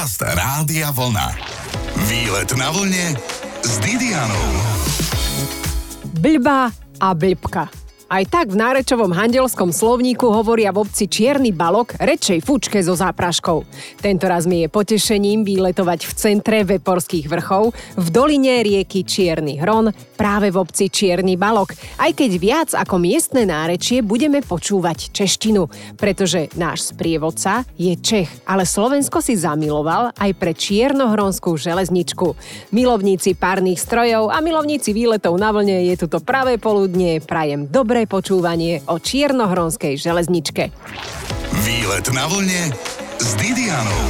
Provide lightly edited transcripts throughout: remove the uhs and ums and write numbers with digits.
Podcast Rádia Vlna. Výlet na vlne s Didianou. Blbá a blbka. Aj tak v nárečovom handelskom slovníku hovoria v obci Čierny Balok redšej fučke so zápraškou. Tentoraz mi je potešením výletovať v centre Veporských vrchov, v doline rieky Čierny Hron, práve v obci Čierny Balok. Aj keď viac ako miestne nárečie budeme počúvať češtinu, pretože náš sprievodca je Čech, ale Slovensko si zamiloval aj pre čiernohronskú železničku. Milovníci párnych strojov a milovníci výletov na vlne, je tuto pravé poludnie, prajem dobré počúvanie o čiernohronskej železničke. Výlet na vlne s Didianou.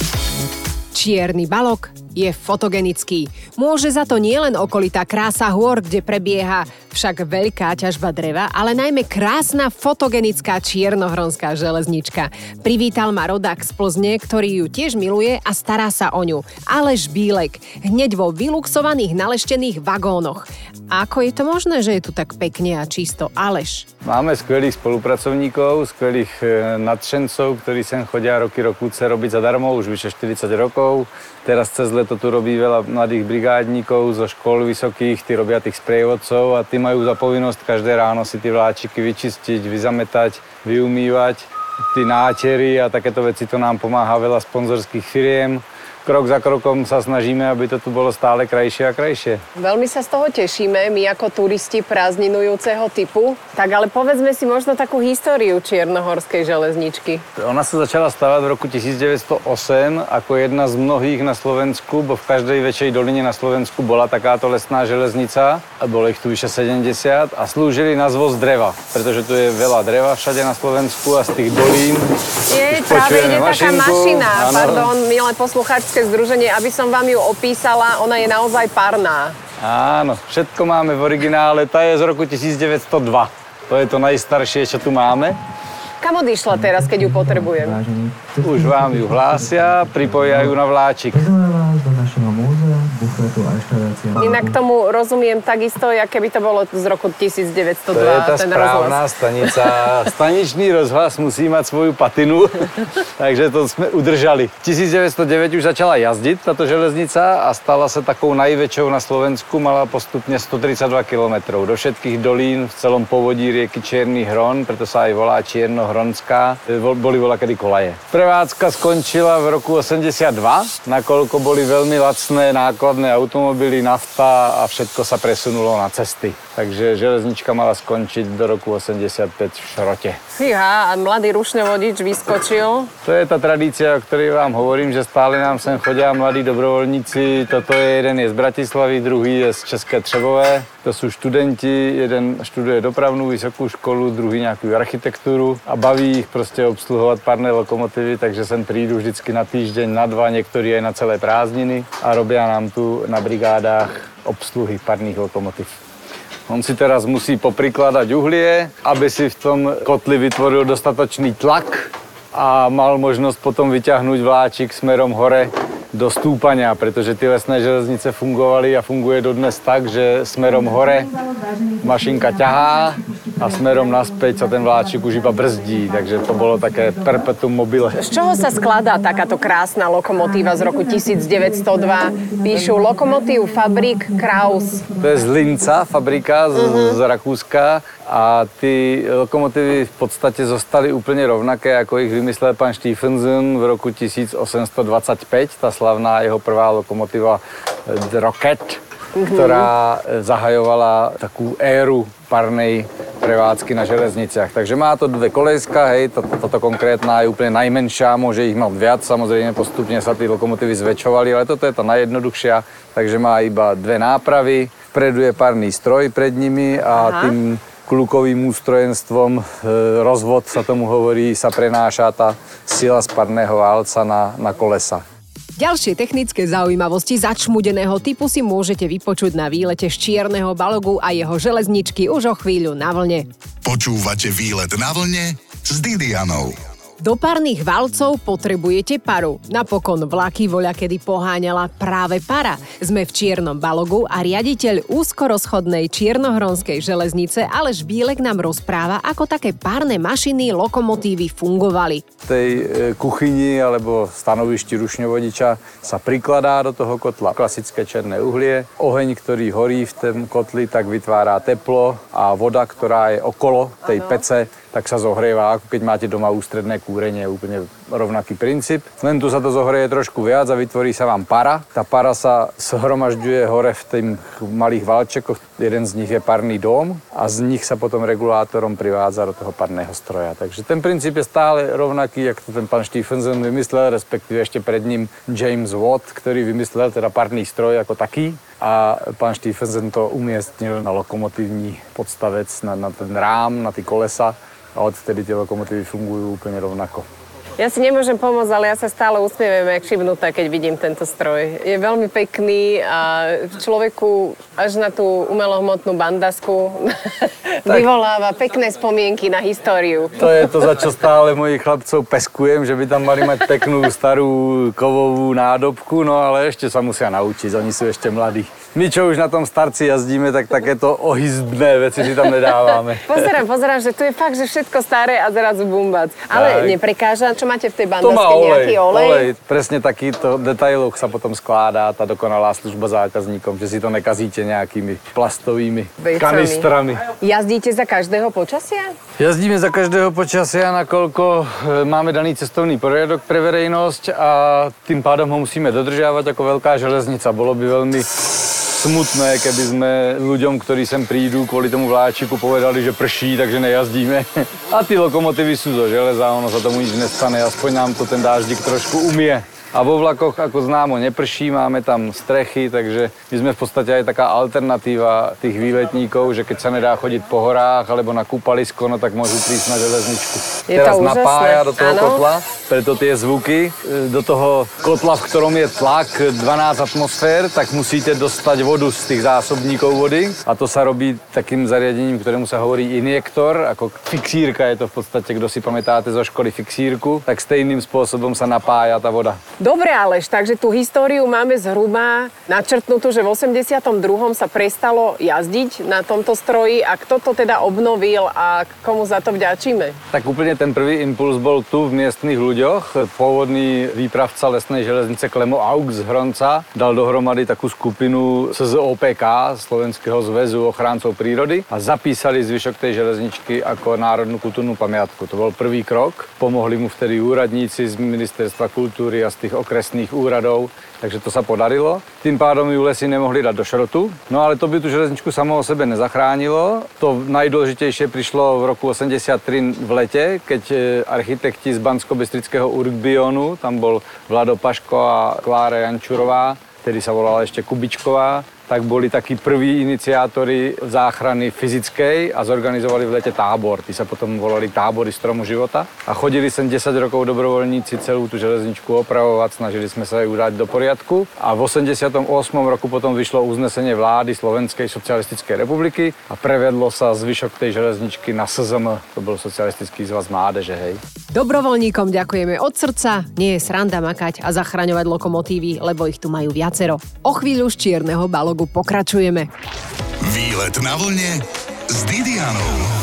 Čierny Balok je fotogenický. Môže za to nielen okolitá krása hôr, kde prebieha však veľká ťažba dreva, ale najmä krásna fotogenická čiernohronská železnička. Privítal ma rodák z Plzne, ktorý ju tiež miluje a stará sa o ňu. Aleš Bílek, hneď vo vyluxovaných naleštených vagónoch. Ako je to možné, že je tu tak pekne a čisto, Aleš? Máme skvelých spolupracovníkov, skvelých nadšencov, ktorí sem chodia roky rokúce robiť zadarmo, už vyše 40 rokov. Teraz cez leto tu robí veľa mladých brigádníkov zo škôl vysokých, tí robia tých sprievodcov a tí majú za povinnosť každé ráno si tie vláčiky vyčistiť, vyzametať, vyumývať, tí nátery a takéto veci, to nám pomáha veľa sponzorských firiem. Krok za krokom sa snažíme, aby to tu bolo stále krajšie a krajšie. Veľmi sa z toho tešíme, my ako turisti prázdninujúceho typu. Tak ale povedzme si možno takú históriu čiernohorskej železničky. Ona sa začala stavať v roku 1908 ako jedna z mnohých na Slovensku, bo v každej väčšej doline na Slovensku bola takáto lesná železnica. A bolo ich tu vyše 70 a slúžili na zvoz dreva, pretože tu je veľa dreva všade na Slovensku a z tých dolín. Práve ide taká mašina, pardon, milé poslucháčske združenie, aby som vám ju opísala, ona je naozaj parná. Áno, všetko máme v originále, tá je z roku 1902. To je to najstaršie, čo tu máme. Kam odišla teraz, keď ju potrebujem? Už vám ju hlásia, pripojia ju na vláčik. Inak tomu rozumiem takisto, aké by to bolo z roku 1902. To je tá správna stanica. Staničný rozhlas musí mať svoju patinu, takže to sme udržali. 1909 už začala jazdiť táto železnica a stala sa takou najväčšou na Slovensku, mala postupne 132 km do všetkých dolín v celom povodí rieky Čierny Hron, preto sa aj volá Čiernohronská. Boli voľakedy kolaje. Prevádzka skončila v roku 82, nakoľko boli veľmi lacné nákladné automobily, nafta a všetko sa presunulo na cesty. Takže železnička mala skončiť do roku 85 v šrote. Fíha, a mladý rušňovodič vyskočil. To je tá tradícia, o ktorej vám hovorím, že stále nám sem chodia mladí dobrovoľníci. Toto je jeden je z Bratislavy, druhý je z České Třebové. To sú študenti, jeden študuje dopravnú vysokú školu, druhý nejakú architektúru a baví ich proste obsluhovať parné lokomotívy, takže sem prídu vždycky na týždeň, na dva, niektorí aj na celé prázdniny a robia nám tu na brigádách obsluhy parných lokomotív. On si teraz musí poprikladať uhlie, aby si v tom kotli vytvoril dostatočný tlak a mal možnosť potom vyťahnuť vláčik smerom hore do stúpania, pretože tie lesné železnice fungovali a funguje dodnes tak, že smerom hore mašinka ťahá a smerom naspäť sa ten vláčik už iba brzdí, takže to bolo také perpetuum mobile. Z čoho sa skladá takáto krásna lokomotíva z roku 1902? Píšu lokomotív Fabrik Kraus. To je z Linca, fabrika z Rakúska a tí lokomotívy v podstate zostali úplne rovnaké, ako ich vymyslel pán Stephenson v roku 1825, tá slavná jeho prvá lokomotíva Rocket, ktorá zahajovala takú éru parnej prevádzky na železniciach. Takže má to dve kolejska, hej, toto konkrétna je úplne najmenšia, môže ich mať viac, samozrejme postupne sa tí lokomotívy zväčšovali, ale toto je tá najjednoduchšia, takže má iba dve nápravy, vpredu je parný stroj pred nimi a tým klukovým ústrojenstvom, rozvod sa tomu hovorí, sa prenáša tá sila z parného válca na kolesa. Ďalšie technické zaujímavosti začmudeného typu si môžete vypočuť na výlete z Čierneho Balogu a jeho železničky už o chvíľu na vlne. Počúvate Výlet na vlne s Didianou. Do párnych valcov potrebujete paru. Napokon vlaky voľakedy poháňala práve para. Sme v Čiernom Balogu a riaditeľ úzkorozchodnej čiernohronskej železnice Aleš Bílek nám rozpráva, ako také párne mašiny, lokomotívy fungovali. V tej kuchyni alebo stanovišti rušňovodiča sa prikladá do toho kotla klasické černé uhlie. Oheň, ktorý horí v tom kotli, tak vytvára teplo a voda, ktorá je okolo tej pece, tak sa zohrieva, ako keď máte doma ústredné kúrenie, úplne rovnaký princíp. Len tu sa to zohreje trošku viac a vytvorí sa vám para. Tá para sa zhromažďuje hore v tých malých valčekoch. Jeden z nich je parný dóm a z nich sa potom regulátorom privádza do toho parného stroja. Takže ten princíp je stále rovnaký, jak to ten pán Stephenson vymyslel, respektíve ešte pred ním James Watt, ktorý vymyslel teda parný stroj ako taký. A pán Stephenson to umiestnil na lokomotívny podstavec, na ten rám, na tie kolesa. A odtedy tie lokomotívy fungujú úplne rovnako. Ja si nemôžem pomôcť, ale ja sa stále usmievam, jak šibnutá, keď vidím tento stroj. Je veľmi pekný a človeku až na tú umelohmotnú bandasku vyvoláva pekné spomienky na históriu. To je to, za čo stále mojich chlapcov peskujem, že by tam mali mať peknú starú kovovú nádobku, no ale ešte sa musia naučiť, oni sú ešte mladí. My, čo už na tom starci jazdíme, tak takéto ohyzdné veci si tam nedávame. Pozerám, že tu je fakt, že všetko staré a zrazu bumbac. Ale tak. Neprekáža, čo máte v tej To má bandaske, nejaký olej? Presne takýto detailoch sa potom skládá tá dokonalá služba zákazníkom, že si to nekazíte nejakými plastovými kanistrami. Jazdíte za každého počasia? Jazdíme za každého počasia, nakoľko máme daný cestovný poriadok pre verejnosť a tým pádom ho musíme dodržiavať ako veľká železnica. Bolo by veľmi smutné, keby sme ľuďom, ktorí sem prídu kvôli tomu vláčiku, povedali, že prší, takže nejazdíme. A tí lokomotívy sú zo železa, ono sa tomu nič nestane, aspoň nám to ten dáždik trošku umie. A vo vlakoch, ako známo, neprší, máme tam strechy, takže my sme v podstate aj taká alternatíva tých výletníkov, že keď sa nedá chodiť po horách alebo na kúpalisko, no tak môžu prísť na železničku. Je Teraz to napája do toho áno. kotla, preto tie zvuky. Do toho kotla, v ktorom je tlak 12 atmosfér, tak musíte dostať vodu z tých zásobníkov vody. A to sa robí takým zariadením, ktorému sa hovorí injektor, ako fixírka je to v podstate, kto si pamätáte zo školy fixírku, tak stejným spôsobom sa napája tá voda. Dobre, Aleš, takže tú históriu máme zhruba načrtnutú, že v 82. sa prestalo jazdiť na tomto stroji a kto to teda obnovil a komu za to vďačíme? Tak úplne ten prvý impuls bol tu v miestnych ľuďoch. Pôvodný výpravca lesnej železnice Klemo Auk z Hronca dal dohromady takú skupinu SZOPK, Slovenského zväzu ochráncov prírody, a zapísali zvyšok tej železničky ako národnú kultúrnu pamiatku. To bol prvý krok. Pomohli mu vtedy úradníci z Ministerstva kultúry a z tých okresných úradov, takže to sa podarilo. Tým pádom ju lesy nemohli dať do šrotu. No ale to by tú železničku samo o sebe nezachránilo. To najdôležitejšie prišlo v roku 83 v lete, keď architekti z Banskobystrického Urbionu, tam bol Vlado Paško a Klára Jančurová, vtedy sa volala ešte Kubičková, tak boli takí prví iniciátori záchrany fyzickej a zorganizovali v lete tábor. Tí sa potom volali tábory Stromu života. A chodili sem 10 rokov dobrovoľníci celú tú železničku opravovať, snažili sme sa ju dať do poriadku. A v 88. roku potom vyšlo uznesenie vlády Slovenskej socialistickej republiky a prevedlo sa zvyšok tej železničky na SZM. To bol Socialistický zväz mládeže, hej. Dobrovoľníkom ďakujeme od srdca. Nie je sranda makať a zachraňovať lokomotívy, lebo ich tu majú viacero. O chvíľu z Čierneho Balogu pokračujeme. Výlet na vlne s Didianou.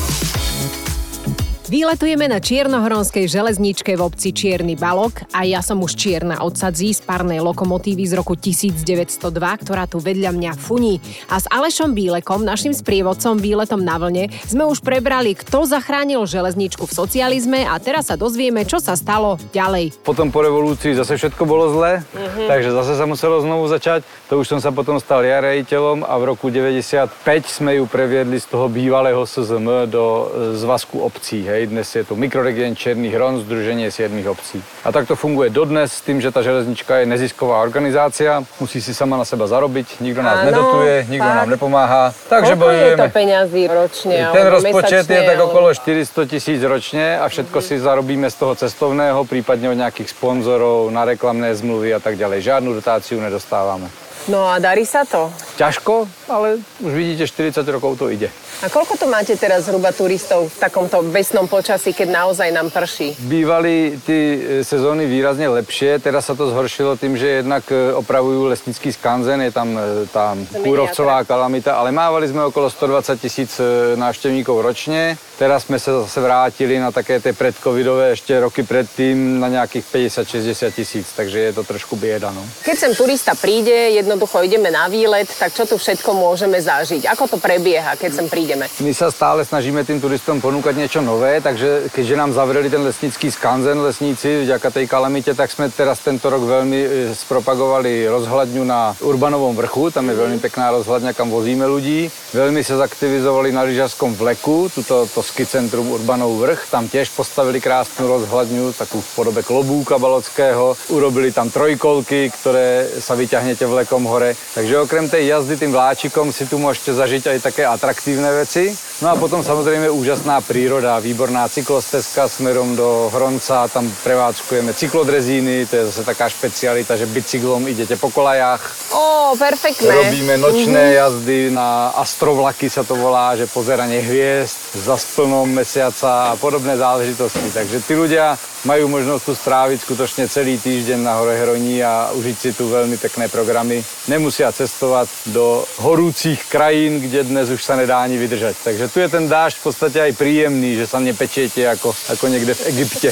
Vyletujeme na čiernohronskej železničke v obci Čierny Balog a ja som už čierna od sadzí z parnej lokomotívy z roku 1902, ktorá tu vedľa mňa funí. A s Alešom Bílekom, našim sprievodcom výletom na vlne, sme už prebrali, kto zachránil železničku v socializme a teraz sa dozvieme, čo sa stalo ďalej. Potom po revolúcii zase všetko bolo zlé, takže zase sa muselo znovu začať. To už som sa potom stal ja riaditeľom a v roku 95 sme ju previedli z toho bývalého SZM do zväzku obcí. Hej. Dnes je tu mikroregión Čierny Hron, Združenie 7 obcí. A tak to funguje dodnes s tým, že tá železnička je nezisková organizácia, musí si sama na seba zarobiť, nikto nás nedotuje, nikto nám nepomáha. Takže bojujeme. Koľko je to peňazí ročne? Ten rozpočet je tak okolo 400 000 ročne a všetko si zarobíme z toho cestovného, prípadne od nejakých sponzorov, na reklamné zmluvy a tak ďalej. Žiadnu dotáciu nedostávame. No a darí sa to? Ťažko, ale už vidíte, 40 rokov to ide. A koľko to máte teraz zhruba turistov v takomto besnom počasí, keď naozaj nám prší? Bývaly ty sezóny výrazně lepšie, teraz sa to zhoršilo tým, že jednak opravujú lesnický skanzen, je tam tá kůrovcová kalamita, ale mávali sme okolo 120 000 návštěvníkov ročně. Teraz sme sa zase vrátili na také tie predcovidové ešte roky predtým na nejakých 50-60 tisíc, takže je to trošku bieda. No. Keď sem turista príde, jednoducho ideme na výlet, tak čo tu všetko môžeme zažiť? Ako to prebieha, keď sem prídeme? My sa stále snažíme tým turistom ponúkať niečo nové, takže keďže nám zavreli ten lesnický skanzen lesníci vďaka tej kalamite, tak sme teraz tento rok veľmi spropagovali rozhľadňu na Urbanovom vrchu, tam je veľmi pekná rozhľadňa, kam vozíme ľudí. Veľmi sa zaktivizovali na lyžařskom vleku, tuto ski centrum Urbanov vrch, tam tiež postavili krásnu rozhľadňu, takú v podobe klobúka balockého. Urobili tam trojkolky, ktoré sa vyťahnete vlekom hore. Takže okrem tej jazdy tým vláčikom si tu môžete zažiť aj také atraktívne veci. No a potom samozrejme úžasná príroda, výborná cyklostezka smerom do Hronca, tam prevádzkujeme cyklodrezíny, to je zase taká špecialita, že bicyklom idete po kolajách. Ó, perfektné. Robíme nočné jazdy na astrovlaky sa to volá, že pozeranie hviezd za plnom mesiaca a podobné záležitosti. Takže tí ľudia majú možnosť tu stráviť skutočne celý týždeň na hore Hroní a užiť si tu veľmi pekné programy. Nemusia cestovať do horúcich krajín, kde dnes už sa nedá ani vydržať. Takže tu je ten dážď v podstate aj príjemný, že sa nepečiete ako niekde v Egypte.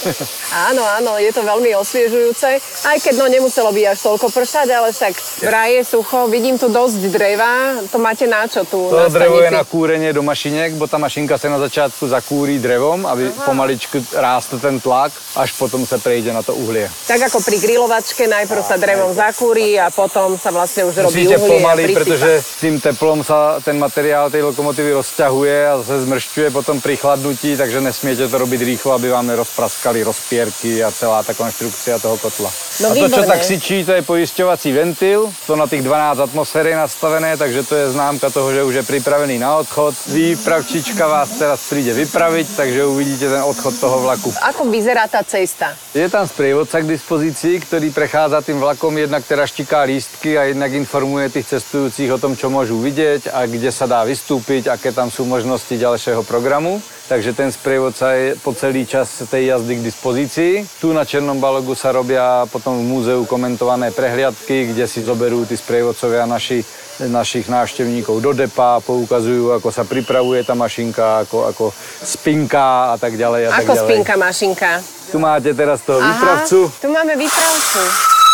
Áno, áno, je to veľmi osviežujúce. Aj keď nemuselo by až toľko pršať, ale však vraj je sucho. Vidím tu dosť dreva. To máte na čo tu na stanici? To drevo je na kúrenie do mašiniek, bo tá mašinka sa na začiatku zakúrí drevom, aby pomaličku rástl ten tlak, až potom sa prejde na to uhlie. Tak ako pri grilovačke, najprv sa drevom zakúri a potom sa vlastne už robí musíte uhlie pomaly, a prisypa. pretože tým teplom sa ten materiál tej lokomotívy rozťahuje a zase zmršťuje potom pri chladnutí, takže nesmiete to robiť rýchlo, aby vám nerozpraskali rozpierky a celá tá konštrukcia toho kotla. No, a to, čo výborné. tak syčí, to je poisťovací ventil, to na tých 12 atmosfér je nastavené, takže to je známka toho, že už je pripravený na odchod. Výpravčička vás teraz príde vypraviť, takže uvidíte ten odchod toho vlaku. Ako vyzerá tá cesta? Je tam sprievodca k dispozícii, ktorý prechádza tým vlakom, jednak teraz štiká lístky a jednak informuje tých cestujúcich o tom, čo môžu vidieť a kde sa dá vystúpiť, aké tam sú možnosti ďalšieho programu. Takže ten sprievodca je po celý čas tej jazdy k dispozícii. Tu na Černom Balogu sa robia potom v múzeu komentované prehliadky, kde si zoberú tí sprievodcovia našich návštevníkov do depa, poukazujú, ako sa pripravuje tá mašinka, ako spinká a tak ďalej. Ako spinka mašinka? Tu máte teraz toho výpravcu. Tu máme výpravcu.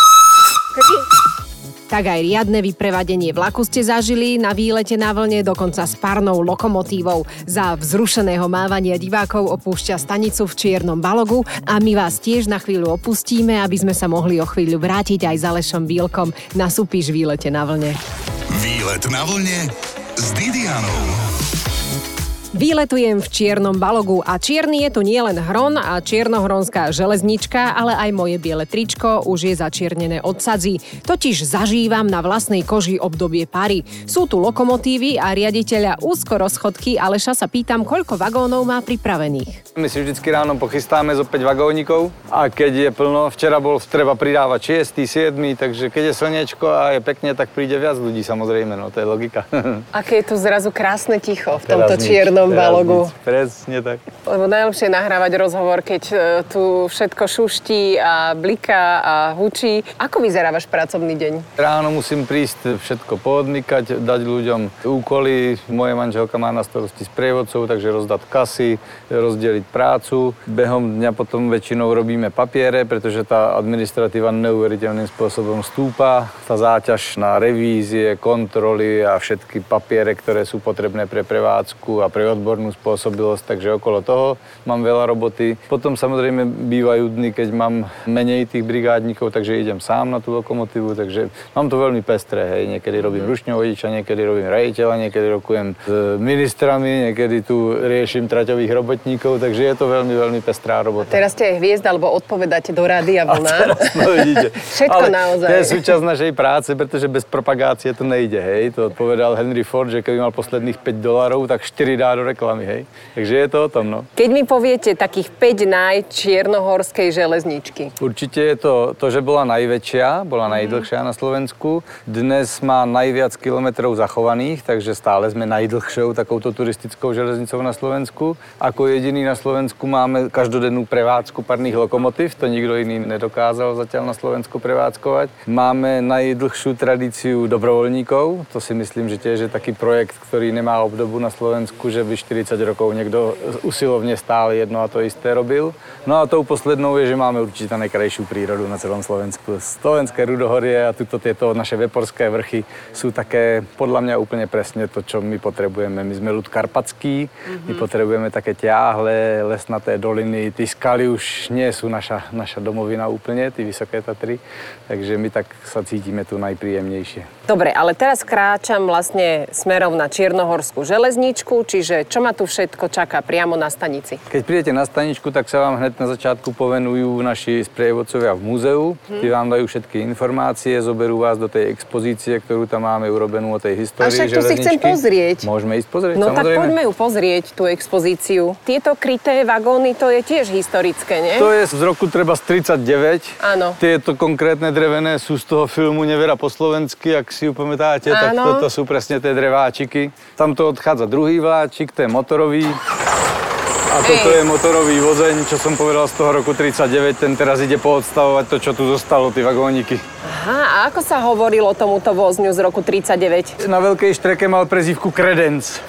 Tak aj riadne vyprevadenie vlaku ste zažili na výlete na vlne, dokonca s parnou lokomotívou. Za vzrušeného mávania divákov opúšťa stanicu v Čiernom Balogu a my vás tiež na chvíľu opustíme, aby sme sa mohli o chvíľu vrátiť aj za Alešom Bílkom na súpiš Výlete na vlne. Výlet na vlne s Didianou. Výletujem v Čiernom Balogu a čierny je tu nielen Hron a čiernohronská železnička, ale aj moje biele tričko už je začiernené od sadzí. Totiž zažívam na vlastnej koži obdobie pary. Sú tu lokomotívy a riaditeľa úzkorozchodky Aleša sa pýtam, koľko vagónov má pripravených. My si vždycky ráno pochystáme zo 5 vagónikov a keď je plno, včera bol treba pridávať 6., 7., takže keď je slniečko a je pekne, tak príde viac ľudí samozrejme, no to je logika. Aké je tu zrazu krásne ticho v tomto Čiernom Balogu. Presne tak. Lebo najlepšie je nahrávať rozhovor, keď tu všetko šuští a bliká a hučí. Ako vyzerá váš pracovný deň? Ráno musím prísť všetko poodmykať, dať ľuďom úkoly. Moje manželka má na starosti sprievodcov, takže rozdať kasy, rozdeliť prácu. Behom dňa potom väčšinou robíme papiere, pretože tá administratíva neuveriteľným spôsobom stúpa. Tá záťaž na revízie, kontroly a všetky papiere, ktoré sú potrebné pre prevádzku a pre odbornú spôsobilosť, takže okolo toho mám veľa roboty. Potom samozrejme bývajú dny, keď mám menej tých brigádnikov, takže idem sám na tú lokomotívu, takže mám to veľmi pestré, hej. Niekedy robím rušňovodiča, niekedy robím rejiteľa, niekedy rokujem s ministrami, niekedy tu riešim traťových robotníkov, takže je to veľmi, veľmi pestrá robota. Teraz ste aj hviezda, alebo odpovedáte do Rádia Vlna. No vidíte. Všetko ale naozaj. To je súčasť našej práce, pretože bez propagácie to nejde, hej. To povedal Henry Ford, že keby mal posledných $5, tak 4 dá do reklamy, hej. Takže je to o tom, no. Keď mi poviete takých 5 čiernohorskej železničky. Určite je to, že bola najväčšia, bola najdlhšia na Slovensku. Dnes má najviac kilometrov zachovaných, takže stále sme najdlhšou takouto turistickou železnicou na Slovensku. Ako jediný na Slovensku máme každodennú prevádzku parných lokomotív, to nikto iný nedokázal zatiaľ na Slovensku prevádzkovať. Máme najdlhšiu tradíciu dobrovoľníkov, to si myslím, že tiež je taký projekt, ktorý nemá obdobu na Slovensku, že by 40 rokov niekto usilovne stále jedno a to isté robil. No a tou poslednou je, že máme určite najkrajšiu prírodu na celom Slovensku. Slovenské rudohorie a tieto naše veporské vrchy sú také, podľa mňa úplne presne to, čo my potrebujeme. My sme ľud karpatský, my potrebujeme také ťahlé, lesnaté doliny. Tí skaly už nie sú naša domovina úplne, tí vysoké Tatry, takže my tak sa cítime tu najpríjemnejšie. Dobre, ale teraz kráčam vlastne smerom na Čiernohorskú železničku, čiže čo ma tu všetko čaká priamo na stanici? Keď prídete na staničku, tak sa vám hneď na začiatku povenujú naši sprievodcovia v múzeu. Tí vám dajú všetky informácie, zoberú vás do tej expozície, ktorú tam máme urobenú o tej histórii železničky. A však tu si chcem pozrieť. Môžeme ísť pozrieť, no samozrejme. Tak poďme ju pozrieť, tú expozíciu. Tieto kryté vagóny, to je tiež historické, nie? To je z roku treba z 39. Áno. Tieto konkrétne drevené sú z toho filmu Nevera po slovensky, ak si ju pamätáte, tak toto sú presne tie dreváčiky. Tamto odchádza druhý vláčik, to je motorový. A toto je motorový vozeň, čo som povedal z toho roku 39, ten teraz ide poodstavovať to, čo tu zostalo, tie vagóniky. Aha, a ako sa hovorilo tomuto vozňu z roku 39? Na veľkej štreke mal prezývku Kredenc.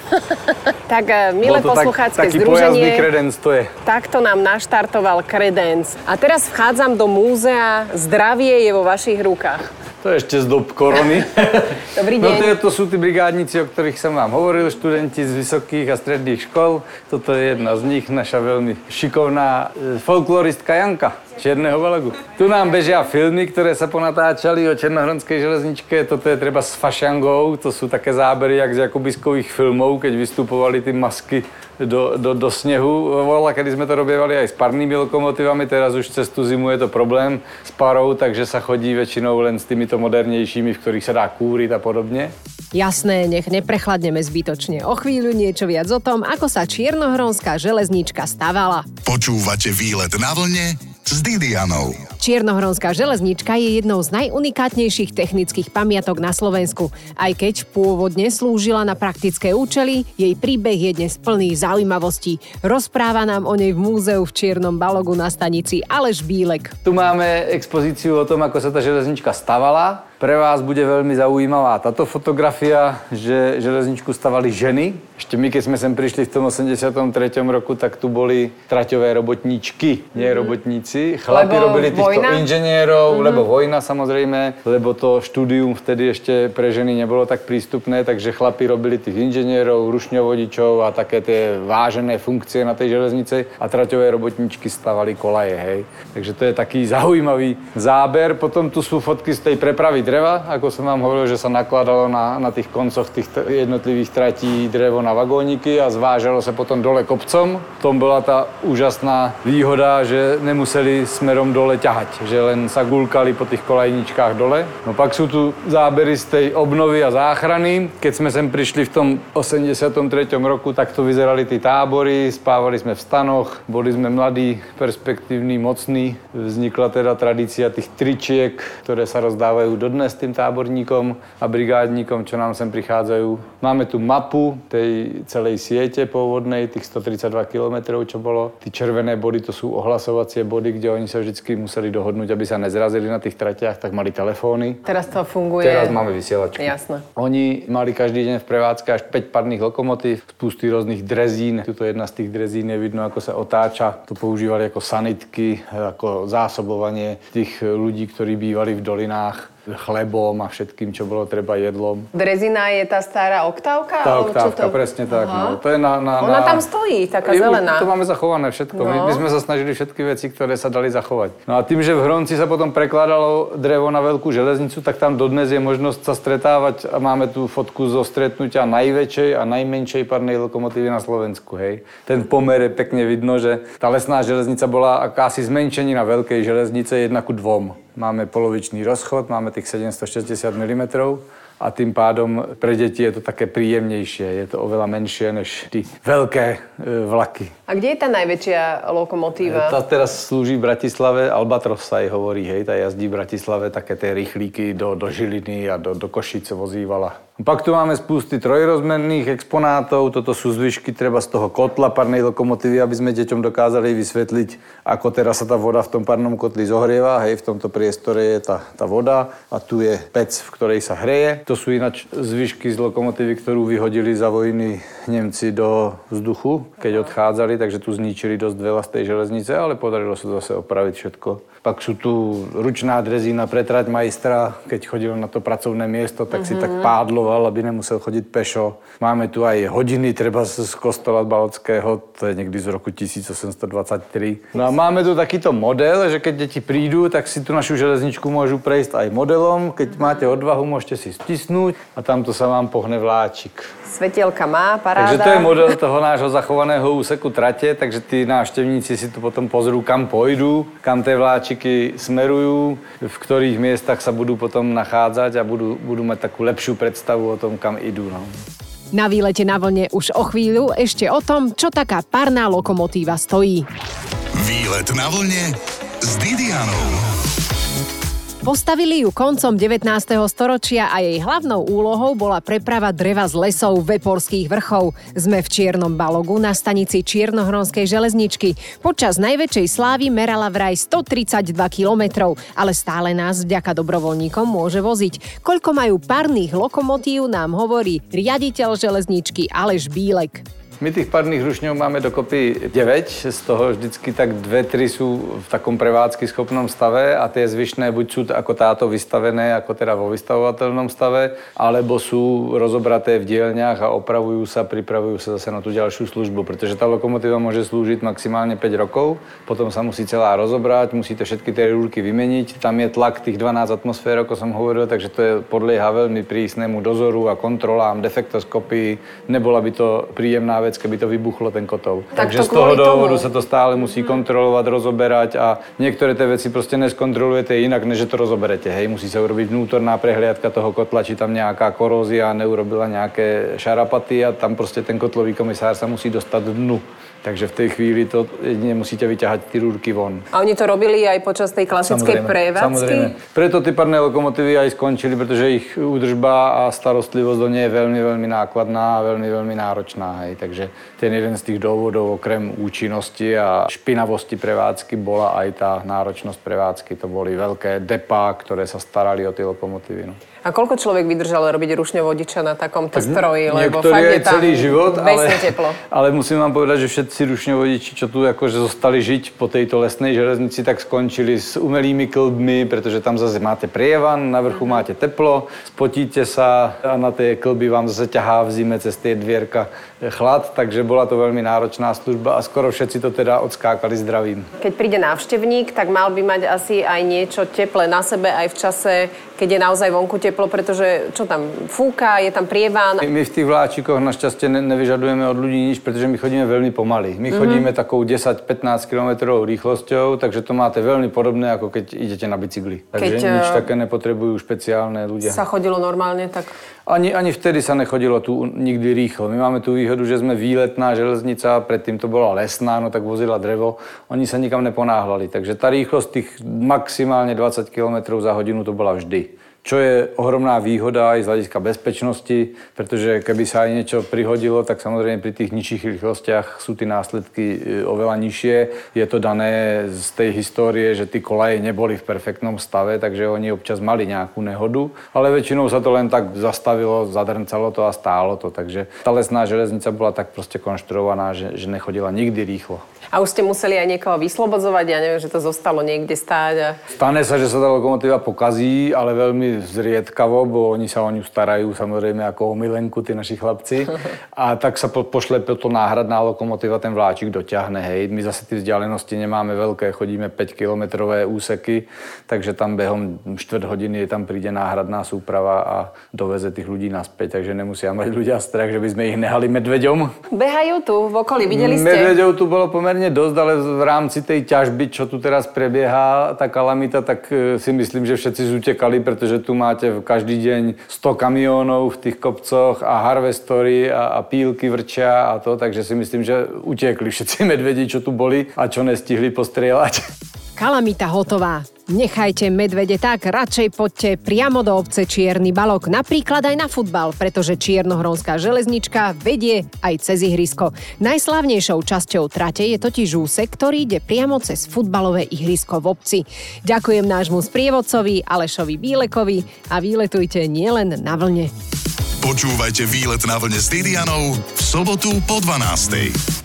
Tak, milé posluchácke taký združenie, pojazdný Kredenc to je. Takto nám naštartoval Kredenc. A teraz vchádzam do múzea Zdravie je vo vašich rukách. To je ešte z dob korony. Dobrý deň. No to sú tí brigádnici, o ktorých som vám hovoril, študenti z vysokých a stredných škol. Toto je jedna z nich, naša veľmi šikovná folkloristka Janka Čierneho Balogu. Tu nám bežia filmy, ktoré sa ponatáčali o černohronskej železničke. Toto je treba s fašangou, to sú také zábery, jak z jakubiskových filmov, keď vystupovali tí masky do snehu. Voľa, kedy sme to robievali aj s parnými lokomotívami, teraz už cez tú zimu je to problém s parou, takže sa chodí väčšinou len s týmito modernejšími, v ktorých sa dá kúriť a podobne. Jasné, nech neprechladneme zbytočne. O chvíľu niečo viac o tom, ako sa čiernohronská železnička stavala. Počúvate Výlet na vlne s Didianou. Čiernohronská železnička je jednou z najunikátnejších technických pamiatok na Slovensku. Aj keď pôvodne slúžila na praktické účely, jej príbeh je dnes plný zaujímavostí. Rozpráva nám o nej v múzeu v Čiernom Balogu na stanici Aleš Bílek. Tu máme expozíciu o tom, ako sa tá železnička stavala. Pre vás bude veľmi zaujímavá táto fotografia, že železničku stavali ženy. Ešte my, keď sme sem prišli v tom 83. roku, tak tu boli traťové robotníčky, nie robotníci. Chlapi robili týchto inžinierov, lebo vojna samozrejme, lebo to štúdium vtedy ešte pre ženy nebolo tak prístupné, takže chlapi robili tých inžinierov, rušňovodičov a také tie vážené funkcie na tej železnice a traťové robotníčky stavali kolaje, hej. Takže to je taký zaujímavý záber. Potom tu sú fotky z tej prepravy dreva, ako som vám hovoril, že sa nakladalo na tých koncoch tých jednotlivých tratí drevo na vagóniky a zvážalo sa potom dole kopcom. V tom bola tá úžasná výhoda, že nemuseli smerom dole ťahať, že len sa gulkali po tých kolajničkách dole. No pak sú tu zábery z tej obnovy a záchrany. Keď sme sem prišli v tom 83. roku, tak to vyzerali tí tábory, spávali sme v stanoch, boli sme mladí, perspektívni, mocní. Vznikla teda tradícia tých tričiek, ktoré sa rozdávajú dodnes tým táborníkom a brigádníkom, čo nám sem prichádzajú. Máme tu mapu tej celej siete pôvodnej, tých 132 km, čo bolo. Tí červené body, to sú ohlasovacie body, kde oni sa vždycky museli dohodnúť, aby sa nezrazili na tých tratiach, tak mali telefóny. Teraz to funguje. Teraz máme vysielačku. Jasné. Oni mali každý deň v prevádzke až 5 parných lokomotív, spusty rôznych drezín. Tuto jedna z tých drezín je vidno, ako sa otáča. To používali ako sanitky, ako zásobovanie tých ľudí, ktorí bývali v dolinách chlebom a všetkým, čo bolo treba jedlom. Drezina je tá stará oktávka? Tá oktávka, presne tak. No. To je Ona tam stojí, taká zelená. To máme zachované všetko. No. My sme sa snažili všetky veci, ktoré sa dali zachovať. No a tým, že v Hronci sa potom prekladalo drevo na veľkú železnicu, tak tam dodnes je možnosť sa stretávať a máme tu fotku zo stretnutia najväčšej a najmenšej parnej lokomotívy na Slovensku. Hej. Ten pomer je pekne vidno, že tá lesná železnica bola akási zmenšenina veľkej železnice 1:2. Máme polovičný rozchod, máme tých 760 mm a tým pádom pre deti je to také príjemnejšie. Je to oveľa menšie než tí veľké vlaky. A kde je tá najväčšia lokomotíva? Tá teraz slúži v Bratislave, Albatros sa jej hovorí, hej, tá jazdí v Bratislave také tie rýchlíky do Žiliny a do Košice vozívala. Pak tu máme spusty trojrozmerných exponátov, toto sú zvyšky treba z toho kotla parnej lokomotívy, aby sme deťom dokázali vysvetliť, ako teraz sa tá voda v tom parnom kotli zohrieva, hej, v tomto priestore je tá voda a tu je pec, v ktorej sa hreje. To sú ináč zvyšky z lokomotívy, ktorú vyhodili za vojny Nemci do vzduchu, keď odchádzali, takže tu zničili dosť veľa z tej železnice, ale podarilo sa zase opraviť všetko. Pak sú tu ručná drezína pre trať majstra, keď chodil na to pracovné miesto, tak si tak pádloval, aby nemusel chodiť pešo. Máme tu aj hodiny, treba z kostola Balockého, to je niekdy z roku 1823. No a máme tu takýto model, že keď deti prídu, tak si tu našu železničku môžu prejsť aj modelom. Keď máte odvahu, môžete si stisnúť a tamto sa vám pohne vláčik. Svetielka má, paráda. Takže to je model toho nášho zachovaného úseku trate, takže tí návštevníci si tu potom pozrú, kam pôjdu, kam tie vláčiky smerujú, v ktorých miestach sa budú potom nachádzať a budú mať takú lepšiu predstavu o tom, kam idú. No. Na výlete na vlne už o chvíľu ešte o tom, čo taká parná lokomotíva stojí. Výlet na vlne s Didianou. Postavili ju koncom 19. storočia a jej hlavnou úlohou bola preprava dreva z lesov Veporských vrchov. Sme v Čiernom Balogu na stanici Čiernohronskej železničky. Počas najväčšej slávy merala vraj 132 kilometrov, ale stále nás vďaka dobrovoľníkom môže voziť. Koľko majú parných lokomotív, nám hovorí riaditeľ železničky Aleš Bílek. My tých parných rušňov máme dokopy 9, z toho vždycky tak 2-3 sú v takom prevádzky schopnom stave a tie zvyšné buď sú ako táto vystavené, ako teda vo vystavovateľnom stave, alebo sú rozobraté v dielňach a opravujú sa, pripravujú sa zase na tú ďalšiu službu, pretože tá lokomotíva môže slúžiť maximálne 5 rokov, potom sa musí celá rozobrať, musíte všetky tie rúrky vymeniť, tam je tlak tých 12 atmosfér, ako som hovoril, takže to je podlieha veľmi prísnemu dozoru a kontrolám, defektoskopii, nebola by to príjemná vec, keby to vybuchlo ten kotol. Takže z toho dôvodu sa to stále musí kontrolovať, rozoberať a niektoré tie veci proste neskontrolujete inak, než že to rozoberete. Hej, musí sa urobiť vnútorná prehliadka toho kotla, či tam nejaká korózia neurobila nejaké šarapaty a tam proste ten kotlový komisár sa musí dostať dnu. Takže v tej chvíli to jedine musíte vyťahať tie rúrky von. A oni to robili aj počas tej klasickej prevádzky? Samozrejme. Preto tie parné lokomotívy aj skončili, pretože ich údržba a starostlivosť do nej je veľmi, veľmi nákladná a veľmi, veľmi náročná. Hej. Takže ten jeden z tých dôvodov, okrem účinnosti a špinavosti prevádzky, bola aj tá náročnosť prevádzky. To boli veľké depá, ktoré sa starali o tie lokomotívy. No. A koľko človek vydržal robiť rušňovodiča na takomto stroji? Lebo niektorí fakt je aj tam celý život, teplo. Ale musím vám povedať, že všetci rušňovodiči, čo tu akože zostali žiť po tejto lesnej železnici, tak skončili s umelými kĺbmi, pretože tam zase máte prievan, na vrchu máte teplo, spotíte sa a na tie kĺby vám zase ťahá v zime cez tie dvierka chlad, takže bola to veľmi náročná služba a skoro všetci to teda odskákali zdravím. Keď príde návštevník, tak mal by mať asi aj niečo teplé na sebe aj v čase, keď je naozaj vonku teplo, pretože čo tam fúka, je tam prieván. My v tých vláčikoch našťastie nevyžadujeme od ľudí nič, pretože my chodíme veľmi pomaly. My chodíme takou 10-15 km rýchlosťou, takže to máte veľmi podobné, ako keď idete na bicykli. Takže nič také nepotrebujú špeciálne ľudia. Sa chodilo normálne, tak... Ani vtedy sa nechodilo tu nikdy rýchlo. My máme tú výhodu, že sme výletná železnica, predtým to bola lesná, no tak vozila drevo. Oni sa nikam neponáhľali, takže tá rýchlosť tých maximálne 20 km za hodinu to bola vždy. Čo je ohromná výhoda aj z hľadiska bezpečnosti, pretože keby sa aj niečo prihodilo, tak samozrejme pri tých nižších rýchlostiach sú tie následky oveľa nižšie. Je to dané z tej histórie, že tí kolaje neboli v perfektnom stave, takže oni občas mali nejakú nehodu, ale väčšinou sa to len tak zastavilo, zadrncalo to a stálo to. Takže tá lesná železnica bola tak proste konštruovaná, že nechodila nikdy rýchlo. A už ste museli aj niekoho vyslobodzovať, ja neviem, že to zostalo niekde stáť a... Stane sa, že sa tá lokomotíva pokazí, ale veľmi zriedkavo, bo oni sa o ňu starajú samozrejme ako o milenku, tí naši chlapci. A tak sa pošle to náhradná lokomotíva, ten vláčik dotiahne, hej. My zase tie vzdialenosti nemáme veľké, chodíme 5-kilometrové úseky, takže tam behom 4 hodiny tam príde náhradná súprava a doveze tých ľudí naspäť, takže nemusia mať ľudia strach, že by sme ich nehali medveďom. Behajú tu v okolí, videli ste? Medveďov tu bolo pomerne dosť, ale v rámci tej ťažby, čo tu teraz prebieha, tá kalamita, tak si myslím, že všetci zutekali, pretože že tu máte každý deň 100 kamionov v tých kopcoch a harvestory a pílky vrčia a to, takže si myslím, že utiekli všetci medvedi, čo tu boli a čo nestihli postrieľať. Kalamita hotová. Nechajte medvede tak, radšej poďte priamo do obce Čierny Balok, napríklad aj na futbal, pretože Čiernohronská železnička vedie aj cez ihrisko. Najslávnejšou časťou trate je totiž úsek, ktorý ide priamo cez futbalové ihrisko v obci. Ďakujem nášmu sprievodcovi Alešovi Bílekovi a výletujte nielen na vlne. Počúvajte Výlet na vlne s Didianou v sobotu po 12:00.